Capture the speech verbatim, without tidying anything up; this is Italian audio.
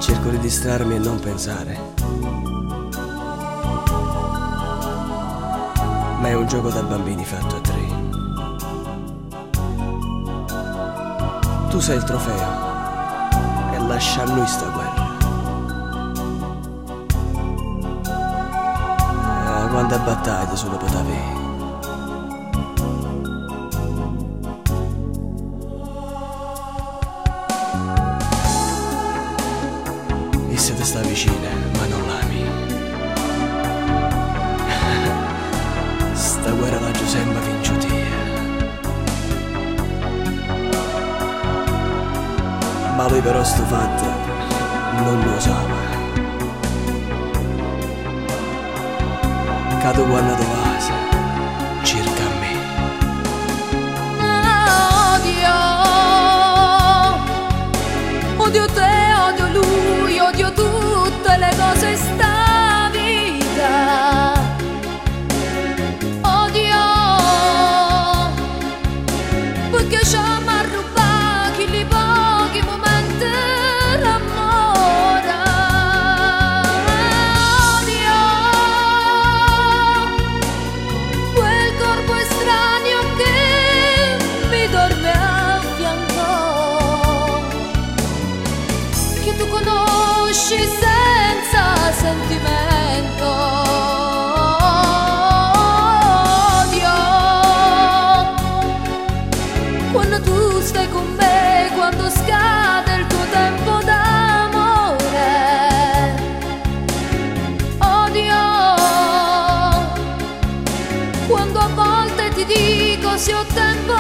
Cerco di distrarmi e non pensare, ma è un gioco da bambini fatto a tre. Tu sei il trofeo e lascia a noi sta guerra. Ah, quanta battaglia solo potevi. E se te sta vicina, ma non l'ami. Sta guerra la Giuseppe vince te. Ma lui però sto fatto non lo usava. Cado quando te vas, cerca me. Odio, odio te, odio lui, odio tutte le cose sta vita. Odio, perché ci ha rubato i pochi momenti d'amore. Odio, quel corpo estraneo che mi dorme a fianco, che tu conosci senza sentimento. Quando tu stai con me, quando scade il tuo tempo d'amore. Odio, quando a volte ti dico se ho tempo